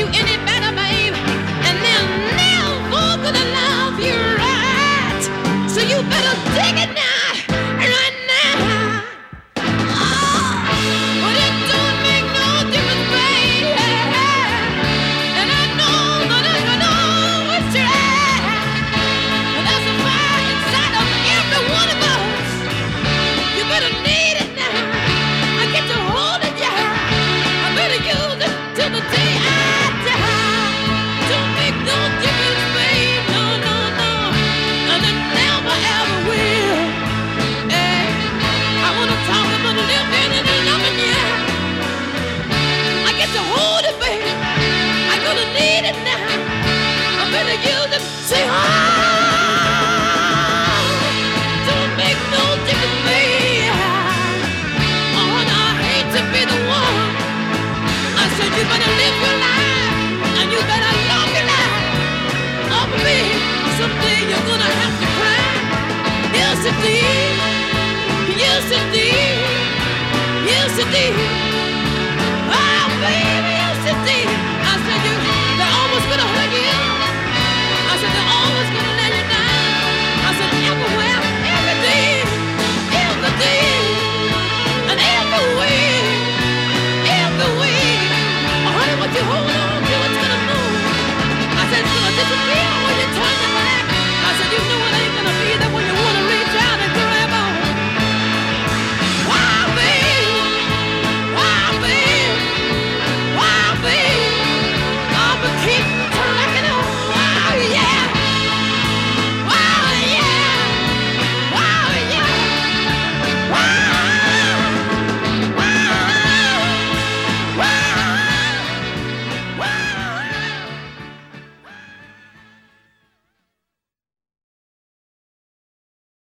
any better, babe, and they'll never gonna love you right. So you better dig it now, right now. But it don't make no difference, babe. And I know it's right. But there's a fire inside of every one of us. You better need it now. I get to hold it, yeah. I better use it till the day I die. Don't make no difference, babe. No. And it never ever will. Hey, I wanna talk about living and loving you. I get to hold it, baby. I gonna need it now. I better use it. Say, don't make no difference, baby. Oh, and I hate to be the one. I said you better live your life and you better love your life. Oh, baby, someday you're gonna have to cry. Yes, indeed. Yes, indeed. Yes, indeed. Oh, baby, yes, indeed. I said you.